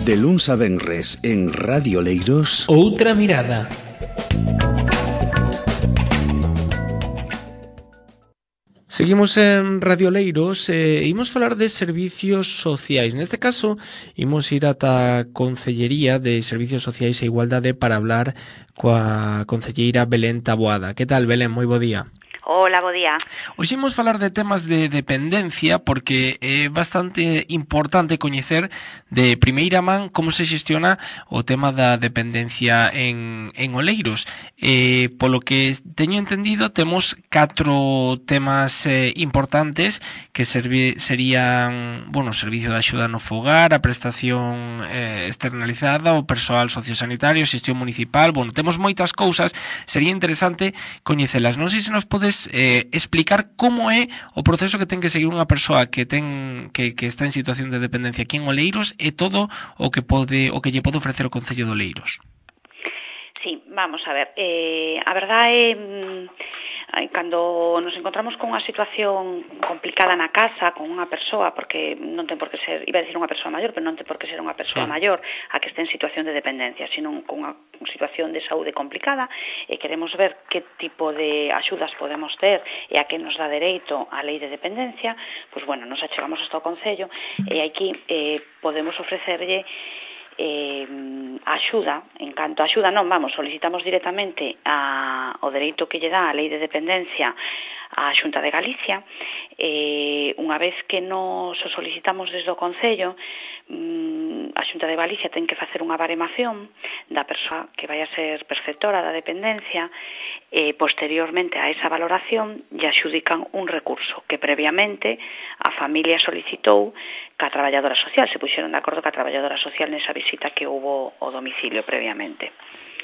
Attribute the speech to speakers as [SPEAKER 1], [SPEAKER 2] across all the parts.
[SPEAKER 1] De luns a venres en Radio Oleiros.
[SPEAKER 2] Outra mirada. Seguimos en Radio Oleiros e imos falar de servicios sociais. Neste caso, imos ir ata a Concellería de Servicios Sociais e Igualdade para hablar coa concelleira Belén Taboada. Que tal, Belén? Moi bo día.
[SPEAKER 3] Hola, bo día.
[SPEAKER 2] Hoxe imos falar de temas de dependencia porque é bastante importante coñecer de primeira man como se xestiona o tema da dependencia en Oleiros. Polo que teño entendido, temos 4 temas importantes que serían, bueno, o servicio de axuda no fogar, a prestación externalizada, o persoal sociosanitario, xestión municipal. Bueno, temos moitas cousas, sería interesante coñecelas. Non sei se nos podes explicar como é o proceso que ten que seguir unha persoa que está en situación de dependencia aquí en Oleiros e todo o que lle pode ofrecer o Concello de Oleiros.
[SPEAKER 3] Sí, vamos a ver. A verdade é cando nos encontramos con unha situación complicada na casa con unha persoa, porque non ten por que ser, iba a decir unha persoa maior, pero non ten por que ser unha persoa maior a que este en situación de dependencia, sino con unha situación de saúde complicada, e queremos ver que tipo de axudas podemos ter e a que nos dá dereito a lei de dependencia, pois bueno, nos achegamos hasta o Concello e aquí podemos ofrecerlle axuda. En canto a axuda non, solicitamos directamente o dereito que lle dá a lei de dependencia á Xunta de Galicia. Unha vez que nos o solicitamos desde o Concello, a Xunta de Galicia ten que facer unha baremación da persoa que vai a ser perceptora da dependencia e posteriormente a esa valoración lle adxudican un recurso que previamente a familia solicitou ca traballadora social, se puxeron de acordo ca traballadora social nesa visita que hubo ao domicilio previamente.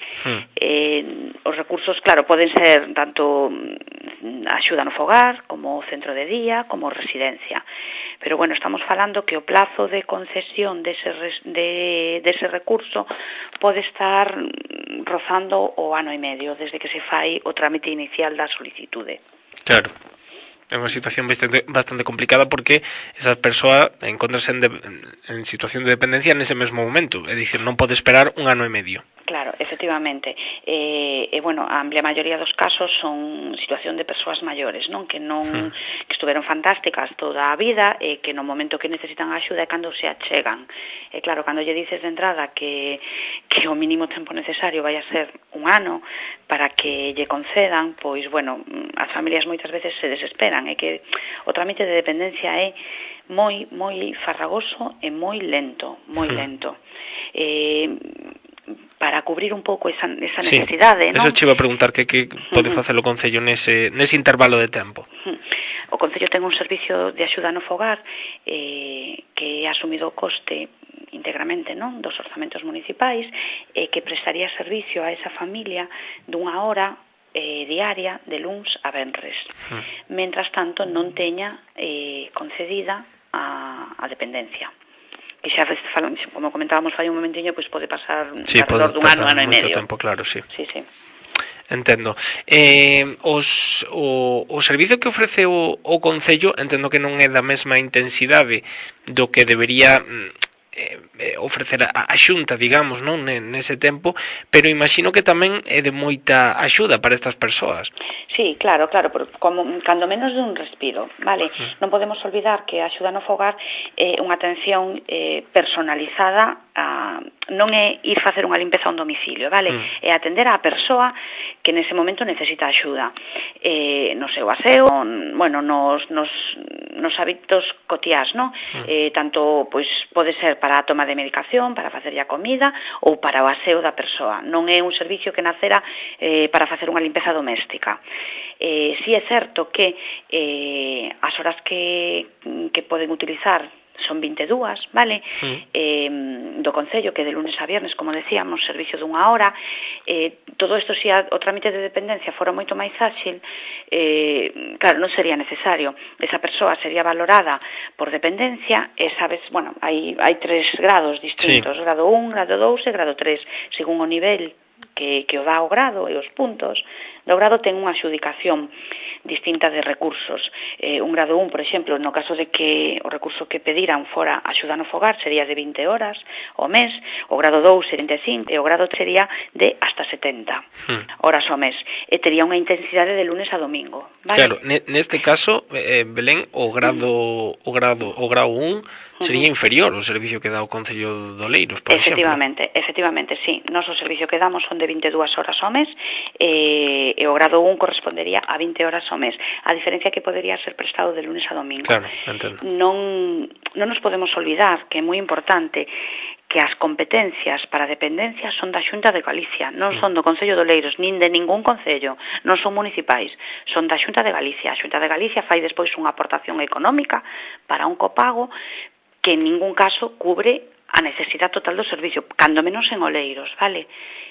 [SPEAKER 3] Os recursos, claro, poden ser tanto axuda no fogar, como centro de día, como residencia. Pero, bueno, estamos falando que o plazo de concesión dese recurso pode estar rozando o ano e medio, desde que se fai o trámite inicial da solicitude.
[SPEAKER 2] Claro. É unha situación bastante complicada porque esa persoa encontrase en situación de dependencia nese mesmo momento, é dicir, non pode esperar un ano e medio.
[SPEAKER 3] Claro, efectivamente. Bueno, a amplia maioría dos casos son situación de persoas maiores, non? Que estuveron fantásticas toda a vida e que no momento que necesitan axuda é cando se achegan. E claro, cando lle dices de entrada que o mínimo tempo necesario vai a ser un ano para que lle concedan, pois, bueno, as familias moitas veces se desesperan. É que o trámite de dependencia é moi farragoso e moi lento, para cubrir un pouco esa necesidade, non?
[SPEAKER 2] Eso che iba a preguntar que pode facer o Concello nese intervalo de tempo.
[SPEAKER 3] O Concello ten un servicio de axuda no fogar que é asumido o coste íntegramente, non, dos orzamentos municipais e que prestaría servicio a esa familia dunha hora diaria de luns a venres. Mentras tanto non teña concedida a dependencia. Que xa falamos, como comentábamos fai un momentiño, pois pode pasar alrededor dun ano e medio.
[SPEAKER 2] Tempo, claro, sí.
[SPEAKER 3] Sí.
[SPEAKER 2] Entendo. O servizo que ofrece o Concello entendo que non é da mesma intensidade do que debería ofrecer a Xunta, digamos, non, nese tempo, pero imagino que tamén é de moita axuda para estas persoas.
[SPEAKER 3] Sí, claro, como cando menos de un respiro, vale? Non podemos olvidar que a axuda no fogar é unha atención personalizada, non é ir facer unha limpeza a un domicilio, vale? É atender á persoa que nese momento necesita axuda. No seu aseo, bueno, nos hábitos cotiás, non? Tanto, pois, pode ser para a toma de medicación, para facerlle a comida ou para o aseo da persoa. Non é un servicio que nacera para facer unha limpeza doméstica. Si é certo que as horas que poden utilizar son 22, vale? Do Concello, que de lunes a viernes, como decíamos, servicio dunha hora. Todo isto, se o trámite de dependencia fora moito máis áxil, claro, non sería necesario. Esa persoa sería valorada por dependencia e, sabes, bueno, hai 3 grados distintos, grado 1, grado 2 e grado 3, según o nivel que o dá o grado e os puntos, do grado ten unha adxudicación distinta de recursos. Un grado 1, por exemplo, no caso de que o recurso que pediran fora axuda no fogar, sería de 20 horas ao mes, o grado 2 sería 35, e o grado 3 sería de hasta 70 horas ao mes. E tería unha intensidade de lunes a domingo, vale?
[SPEAKER 2] Claro, neste caso, Belén, o grado 1 sería inferior ao servicio que dá o Concello de Oleiros, por exemplo.
[SPEAKER 3] Efectivamente, sí. Nos o servicio que damos son de 22 horas ao mes e o grado 1 correspondería a 20 horas ao mes. A diferencia que podería ser prestado de lunes a domingo.
[SPEAKER 2] Claro, entendo.
[SPEAKER 3] Non nos podemos olvidar que é moi importante que as competencias para a dependencia son da Xunta de Galicia, non son do Concello de Oleiros, nin de ningún concello, non son municipais, son da Xunta de Galicia. A Xunta de Galicia fai despois unha aportación económica para un copago que en ningún caso cubre a necesidade total do servicio, cando menos en Oleiros, vale?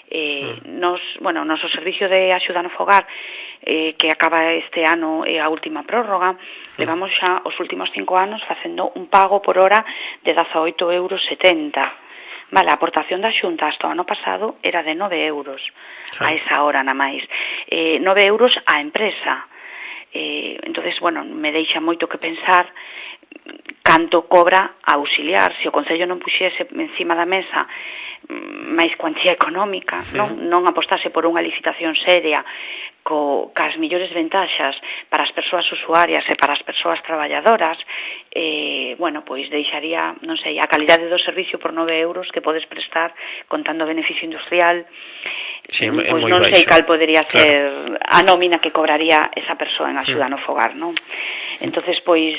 [SPEAKER 3] Noso servicio de axuda no fogar, que acaba este ano a última prórroga, levamos xa os últimos 5 anos facendo un pago por hora de 18,70 euros. Vale, a aportación da Xunta hasta o ano pasado era de 9 euros a esa hora na máis. 9 euros a empresa. Entonces, me deixa moito que pensar canto cobra a auxiliar. Se o Concello non puxese encima da mesa máis cuantía económica, non apostase por unha licitación seria cas millores ventaxas para as persoas usuarias e para as persoas traballadoras, pois deixaría, non sei, a calidade do servicio por 9 euros que podes prestar contando o beneficio industrial, pois non sei cal podería ser a nómina que cobraría esa persoa en axuda no fogar, non? Entonces, pois,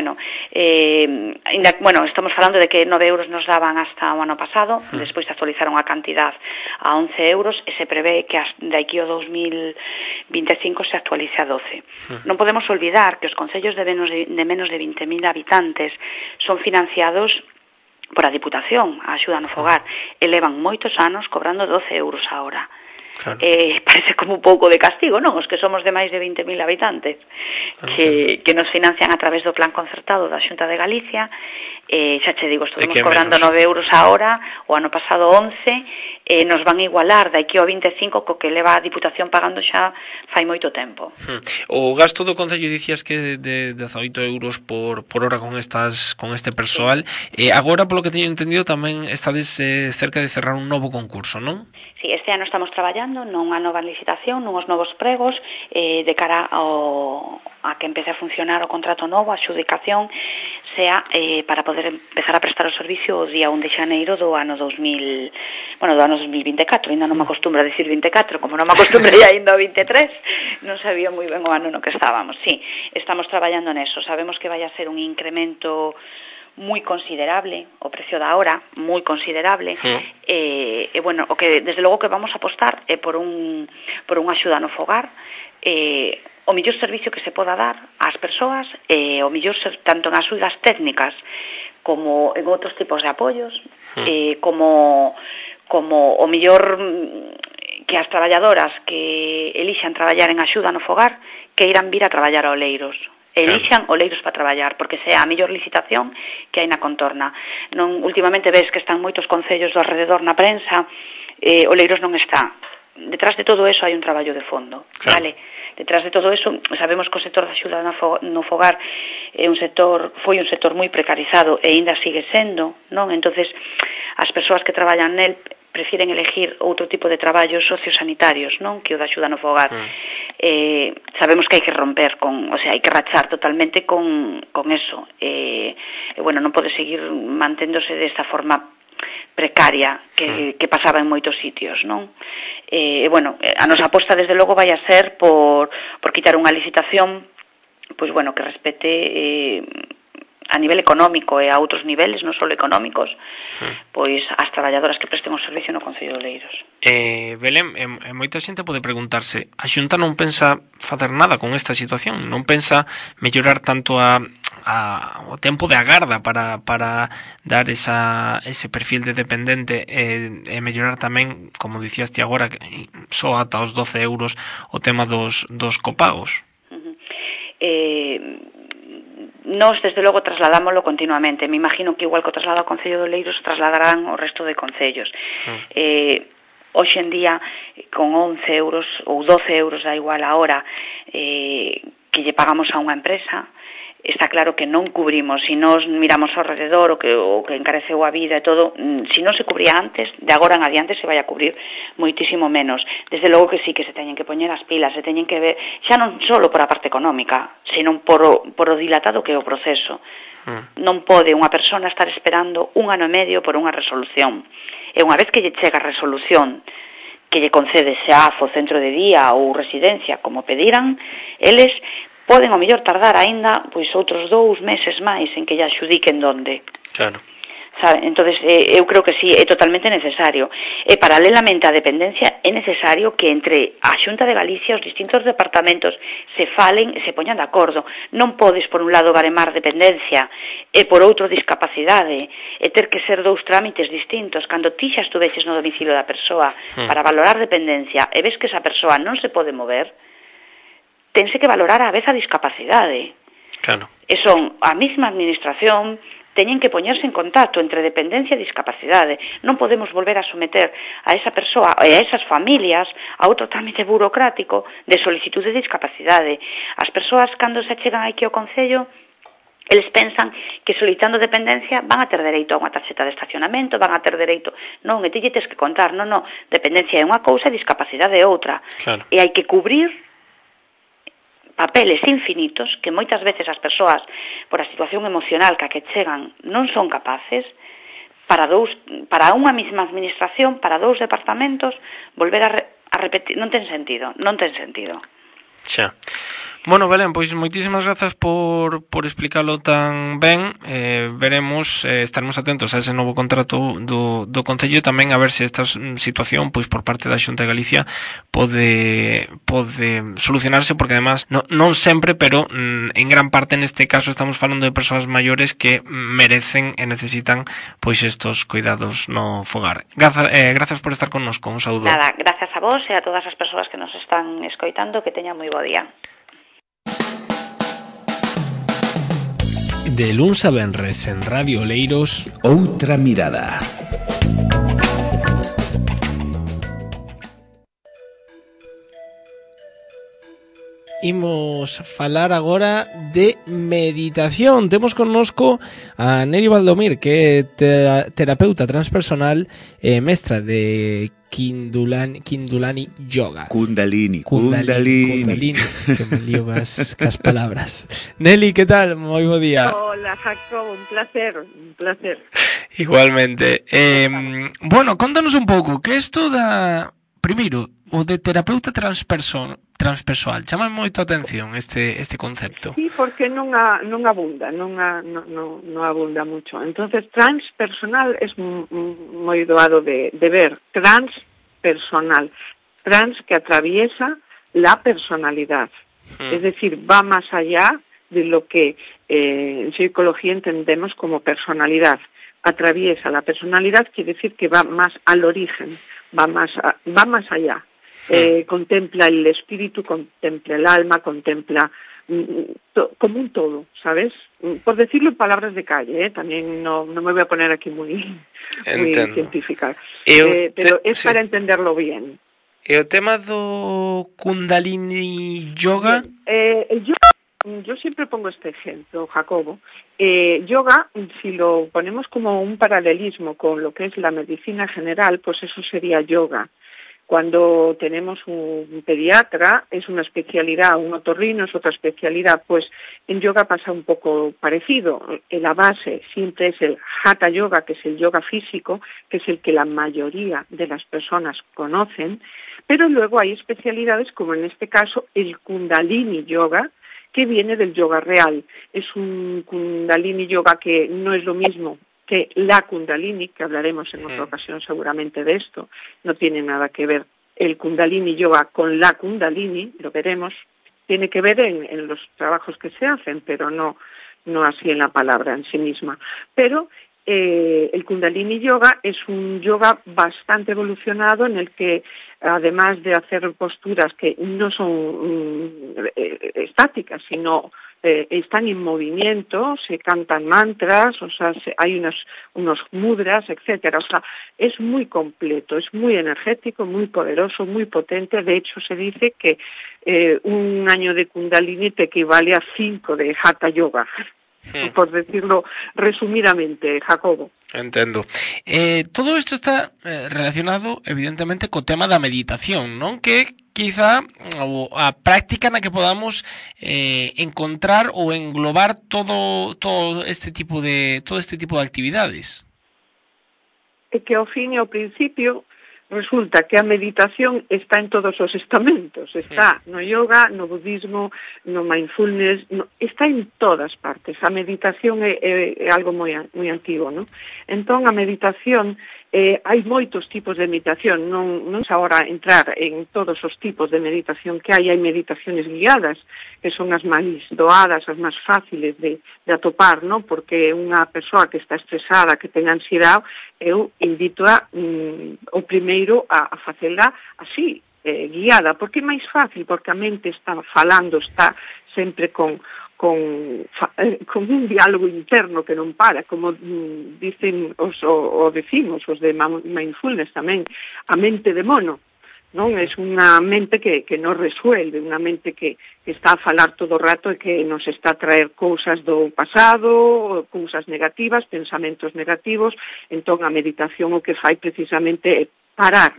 [SPEAKER 3] estamos falando de que 9 euros nos daban hasta o ano pasado, despois actualizaron a cantidad a 11 euros e se prevé que de aquí ao 2025 se actualice a 12. Non podemos olvidar que os concellos de menos de 20.000 habitantes son financiados por a Diputación, a axuda no fogar, e levan moitos anos cobrando 12 euros a hora. Claro. Parece como un pouco de castigo, non? Os que somos de máis de 20.000 habitantes que nos financian a través do plan concertado da Xunta de Galicia, xa che digo, estuvimos cobrando 9 euros a hora, o ano pasado 11, nos van a igualar daqui ao 25 co que leva a Diputación pagando xa fai moito tempo.
[SPEAKER 2] O gasto do Concello dicías que de 18 euros por hora con este persoal, agora, polo que teño entendido, tamén estades cerca de cerrar un novo concurso, non?
[SPEAKER 3] Sí, este ano estamos traballando nunha nova licitación, nuns novos pregos, de cara a que empece a funcionar o contrato novo, a adxudicación, sea para poder empezar a prestar o servicio o día 1 de xaneiro do ano 2024. Ainda non me acostumbro a decir 24, como non me acostumbrei ainda ao 23, non sabía moi ben o ano no que estábamos. Sí, estamos traballando neso, sabemos que vai a ser un incremento moi considerable, o precio da hora moi considerable, o que desde logo que vamos a apostar é por unha axuda no fogar, o mellor servicio que se poda dar ás persoas, o mellor tanto en axudas técnicas como en outros tipos de apoios, como o mellor que as traballadoras que elixan traballar en axuda no fogar que irán vir a traballar a Oleiros. Elixan Oleiros para traballar, porque sea a mellor licitación que hai na contorna. Últimamente ves que están moitos concellos do alrededor na prensa, Oleiros non está. Detrás de todo eso hai un traballo de fondo, vale? Detrás de todo eso, sabemos que o sector da axuda no fogar foi un sector moi precarizado e ainda sigue sendo, non? Entonces, as persoas que traballan nel prefieren elegir outro tipo de traballos sociosanitarios, non? Que o da axuda no fogar. Sabemos que hai que romper hai que rachar totalmente con eso. Non pode seguir manténdose desta forma precaria que pasaba en moitos sitios, non? A nosa aposta desde logo vai a ser por quitar unha licitación que respete a nivel económico e a outros niveles, non só económicos, pois as traballadoras que presten o servicio no Concello de Oleiros.
[SPEAKER 2] Belén, moita xente pode preguntarse, a Xunta non pensa facer nada con esta situación? Non pensa mellorar tanto o tempo de agarda para dar ese perfil de dependente e mellorar tamén, como dicías ti agora, só ata os 12 euros o tema dos copagos?
[SPEAKER 3] Nós, desde logo, trasladámoslo continuamente. Me imagino que igual que o traslado ao Concello de Oleiros, trasladarán o resto de concellos. hoxe en día con 11 euros ou 12 euros da igual a hora que lle pagamos a unha empresa, está claro que non cubrimos. Se nos miramos ao rededor o que encareceu a vida e todo, se non se cubría antes, de agora en adiante se vai a cubrir moitísimo menos. Desde logo que sí, que se teñen que poñer as pilas, se teñen que ver, xa non só por a parte económica, senón por o dilatado que é o proceso. Non pode unha persona estar esperando 1 ano e medio por unha resolución. E unha vez que lle chega a resolución que lle concede XEAF, centro de día ou residencia, como pediran, eles poden ao mellor tardar aínda pois outros 2 meses máis en que lle adxudiquen donde.
[SPEAKER 2] Claro.
[SPEAKER 3] Sabe? Entonces, eu creo que sí, é totalmente necesario. E paralelamente á dependencia é necesario que entre a Xunta de Galicia os distintos departamentos se falen e se poñan de acordo. Non podes, por un lado, baremar dependencia e por outro discapacidade e ter que ser 2 trámites distintos. Cando ti xa estuveches no domicilio da persoa para valorar dependencia e ves que esa persoa non se pode mover, tense que valorar a vez a discapacidade.
[SPEAKER 2] Claro.
[SPEAKER 3] E son a mesma administración, teñen que poñerse en contacto entre dependencia e discapacidade. Non podemos volver a someter a esa persoa e a esas familias a outro trámite burocrático de solicitude de discapacidade. As persoas, cando se chegan aquí ao Concello, eles pensan que solicitando dependencia van a ter dereito a unha tarxeta de estacionamento, van a ter dereito... Non, e ti lle tes que contar, non, dependencia é unha cousa e discapacidade é outra.
[SPEAKER 2] Claro.
[SPEAKER 3] E hai que cubrir papeles infinitos que moitas veces as persoas, por a situación emocional que a que chegan, non son capaces, para unha mesma administración, para 2 departamentos, volver a repetir, non ten sentido.
[SPEAKER 2] Xa. Bueno, Belén, pois moitísimas grazas por explicalo tan ben. Veremos, estaremos atentos a ese novo contrato do Concello, tamén a ver se esta situación, pois por parte da Xunta de Galicia, pode solucionarse, porque además non sempre, pero en gran parte neste caso estamos falando de persoas maiores que merecen e necesitan pois estos cuidados no fogar. Grazas por estar connosco, un saúdo.
[SPEAKER 3] Nada, grazas a vos e a todas as persoas que nos están escoitando, que teñan moi bo día.
[SPEAKER 2] De luns a venres en Radio Oleiros,
[SPEAKER 1] Outra mirada.
[SPEAKER 2] Imos falar agora de meditación. Temos connosco a Neri Valdomir, que é terapeuta transpersonal e mestra de Kundalini Yoga.
[SPEAKER 1] Kundalini.
[SPEAKER 2] Que me lío cas palabras. Nelly, que tal? Moi bo día.
[SPEAKER 4] Hola, Jacobo, un placer.
[SPEAKER 2] Igualmente. Bueno, contanos un pouco, que isto da... Primeiro, o de terapeuta transpersoal. Chama moito a atención este concepto.
[SPEAKER 4] Sí, porque non abunda mucho. Entonces, transpersonal es moi doado de ver. Transpersonal. Trans que atraviesa la personalidad. Es decir, va más allá de lo que en psicología entendemos como personalidad. Atraviesa la personalidad, quiere decir que va más al origen, va más allá. Contempla el espíritu, contempla el alma, contempla como un todo, ¿sabes? Por decirlo en palabras de calle, también no me voy a poner aquí muy científica, pero es para entenderlo bien.
[SPEAKER 2] E o tema do Kundalini Yoga?
[SPEAKER 4] Yo siempre pongo este ejemplo, Jacobo. Yoga, si lo ponemos como un paralelismo con lo que es la medicina general, pues eso sería yoga. Cuando tenemos un pediatra, es una especialidad, un otorrino es otra especialidad, pues en yoga pasa un poco parecido. En la base siempre es el Hatha Yoga, que es el yoga físico, que es el que la mayoría de las personas conocen, pero luego hay especialidades como en este caso el Kundalini Yoga, que viene del yoga real. Es un Kundalini Yoga que no es lo mismo que la Kundalini, que hablaremos en otra ocasión seguramente de esto, no tiene nada que ver el Kundalini Yoga con la Kundalini, lo veremos, tiene que ver en los trabajos que se hacen, pero no así en la palabra en sí misma. Pero el Kundalini Yoga es un yoga bastante evolucionado en el que, además de hacer posturas que no son estáticas, sino están en movimiento, se cantan mantras, o sea, hay unos mudras, etcétera. O sea, es muy completo, es muy energético, muy poderoso, muy potente. De hecho, se dice que un año de Kundalini te equivale a 5 de Hatha Yoga, por decirlo resumidamente, Jacobo.
[SPEAKER 2] Entendo. Todo isto está relacionado, evidentemente, co tema da meditación, non? Que quizá a práctica na que podamos encontrar ou englobar todo este tipo de actividades.
[SPEAKER 4] É que ao fin e ao principio resulta que a meditación está en todos os estamentos, está no yoga, no budismo, no mindfulness, está en todas partes. A meditación é algo moi antigo, non? Entón, a meditación, hai moitos tipos de meditación, non agora entrar en todos os tipos de meditación que hai meditaciones guiadas, que son as máis doadas, as máis fáciles de atopar, non? Porque unha persoa que está estresada, que ten ansiedade, eu invito o primeiro a facela así, guiada, porque é máis fácil, porque a mente está falando, está sempre con un diálogo interno que non para, como dicen decimos os de mindfulness tamén, a mente de mono, non? É unha mente que non resuelve, unha mente que está a falar todo o rato e que nos está a traer cousas do pasado, cousas negativas, pensamentos negativos. Entón, a meditación o que fai precisamente é parar,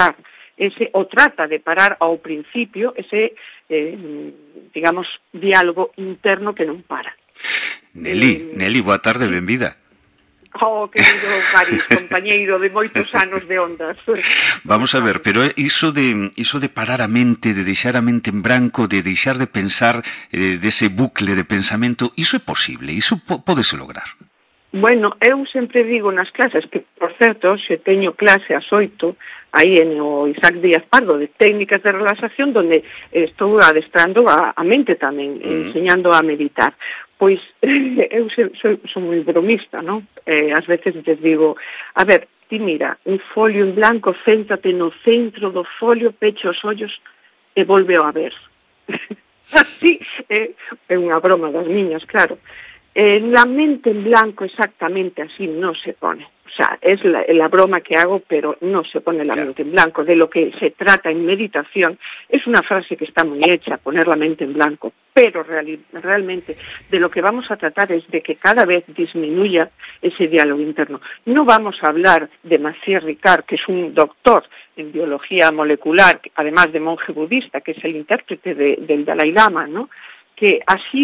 [SPEAKER 4] o trata de parar ao principio ese, digamos, diálogo interno que non para.
[SPEAKER 1] Nelly, boa tarde, benvida.
[SPEAKER 4] Oh, querido París, compañeiro de moitos anos de ondas.
[SPEAKER 1] Vamos a ver, pero iso de parar a mente, de deixar a mente en branco, de deixar de pensar dese bucle de pensamento, iso é posible, iso pódese lograr.
[SPEAKER 4] Bueno, eu sempre digo nas clases que, por certo, se teño clase ás 8 aí en o Isaac Díaz Pardo de técnicas de relaxación, donde estou adestrando a mente tamén, enseñando a meditar. Pois eu son moi bromista, non? Ás veces les digo, a ver, ti mira, un folio en blanco, céntrate no centro do folio, pecha os ollos e volveo a ver. Así, é unha broma das miñas, claro. La mente en blanco exactamente así no se pone. O sea, es la broma que hago, pero no se pone la mente en blanco. De lo que se trata en meditación es una frase que está muy hecha, poner la mente en blanco, pero realmente de lo que vamos a tratar es de que cada vez disminuya ese diálogo interno. No vamos a hablar de Maciej Ricard, que es un doctor en biología molecular, además de monje budista, que es el intérprete del Dalai Lama, ¿no? Que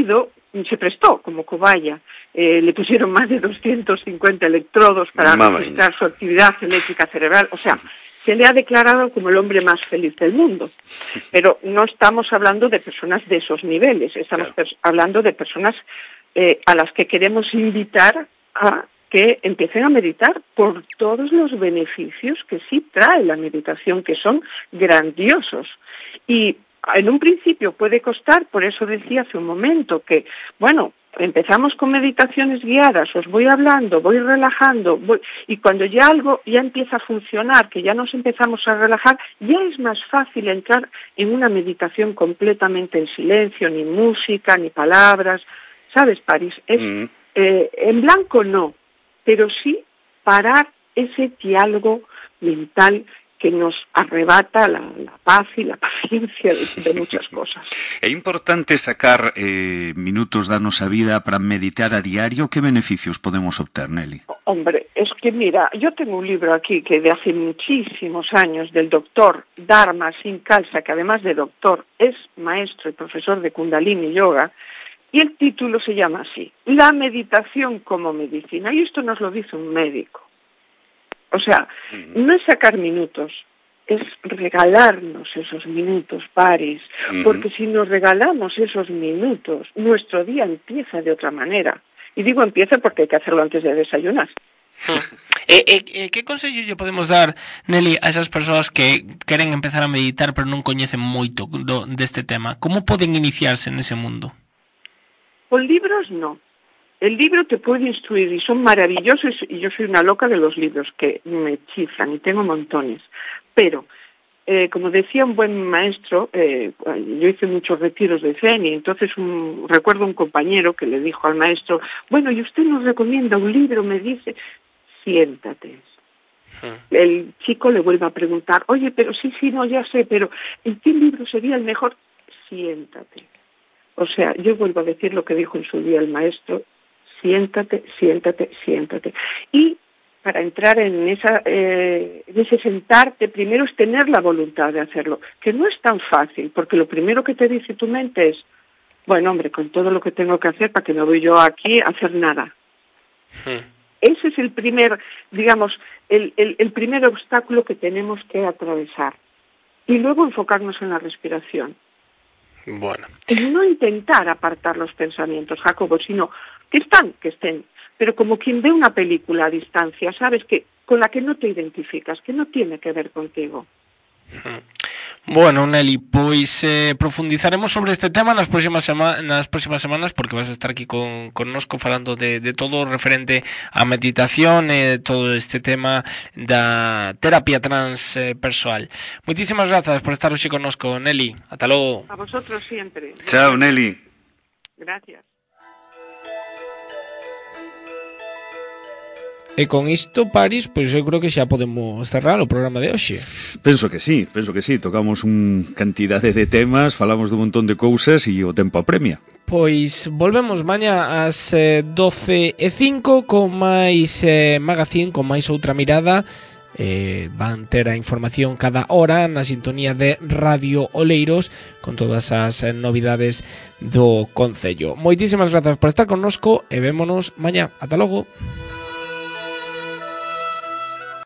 [SPEAKER 4] se prestó como cobaya, le pusieron más de 250 electrodos para registrar su actividad eléctrica cerebral, o sea, se le ha declarado como el hombre más feliz del mundo. Pero no estamos hablando de personas de esos niveles, estamos hablando de personas a las que queremos invitar a que empiecen a meditar por todos los beneficios que sí trae la meditación, que son grandiosos. Y en un principio puede costar, por eso decía hace un momento que, bueno, empezamos con meditaciones guiadas, os voy hablando, voy relajando, y cuando ya algo ya empieza a funcionar, que ya nos empezamos a relajar, ya es más fácil entrar en una meditación completamente en silencio, ni música, ni palabras, ¿sabes, París? En blanco no, pero sí parar ese diálogo mental que nos arrebata la paz y la paciencia de muchas cosas.
[SPEAKER 1] É importante sacar minutos da nosa vida para meditar a diario. ¿Qué beneficios podemos obter, Nelly?
[SPEAKER 4] Hombre, es que mira, yo tengo un libro aquí que de hace muchísimos años del doctor Dharma Singh Khalsa, que además de doctor es maestro y profesor de Kundalini Yoga, y el título se llama así, La meditación como medicina, y esto nos lo dice un médico. O sea, no es sacar minutos, es regalarnos esos minutos, París, porque si nos regalamos esos minutos, nuestro día empieza de otra manera. Y digo empieza porque hay que hacerlo antes de desayunar.
[SPEAKER 2] Que consellos lle podemos dar, Nelly, a esas persoas que queren empezar a meditar pero non coñecen moito deste tema? Como poden iniciarse nese mundo?
[SPEAKER 4] Con libros no. El libro te puede instruir y son maravillosos, y yo soy una loca de los libros que me chiflan y tengo montones, pero como decía un buen maestro, yo hice muchos retiros de Zen y entonces recuerdo un compañero que le dijo al maestro, bueno, ¿y usted nos recomienda un libro? Me dice, siéntate. El chico le vuelve a preguntar, oye, pero sí, no, ya sé, pero ¿en qué libro sería el mejor? Siéntate. O sea, yo vuelvo a decir lo que dijo en su día el maestro, siéntate. Y para entrar en ese sentarte, primero es tener la voluntad de hacerlo, que no es tan fácil, porque lo primero que te dice tu mente es, bueno, hombre, con todo lo que tengo que hacer, ¿para qué me voy yo aquí a hacer nada? Ese es el primer, digamos, el primer obstáculo que tenemos que atravesar. Y luego enfocarnos en la respiración.
[SPEAKER 2] Bueno.
[SPEAKER 4] Y no intentar apartar los pensamientos, Jacobo, sino que estén, pero como quien ve una película a distancia, sabes, que con la que no te identificas, que no tiene que ver contigo.
[SPEAKER 2] Bueno, Nelly, pois profundizaremos sobre este tema nas próximas semanas, porque vas a estar aquí connosco falando de todo referente á meditación e todo este tema da terapia transpersoal. Moitísimas grazas por estar hoxe connosco, Nelly. Ata logo.
[SPEAKER 4] A vosotros siempre.
[SPEAKER 1] Chao, Nelly.
[SPEAKER 4] Gracias.
[SPEAKER 2] E con isto, Paris, pois eu creo que xa podemos cerrar o programa de hoxe.
[SPEAKER 1] Penso que sí. Tocamos cantidade de temas, falamos dun montón de cousas e o tempo apremia.
[SPEAKER 2] Pois volvemos mañá ás 12:05 con máis magazine, con máis outra mirada. Van ter a información cada hora na sintonía de Radio Oleiros con todas as novidades do Concello. Moitísimas grazas por estar connosco e vémonos mañá. Ata logo.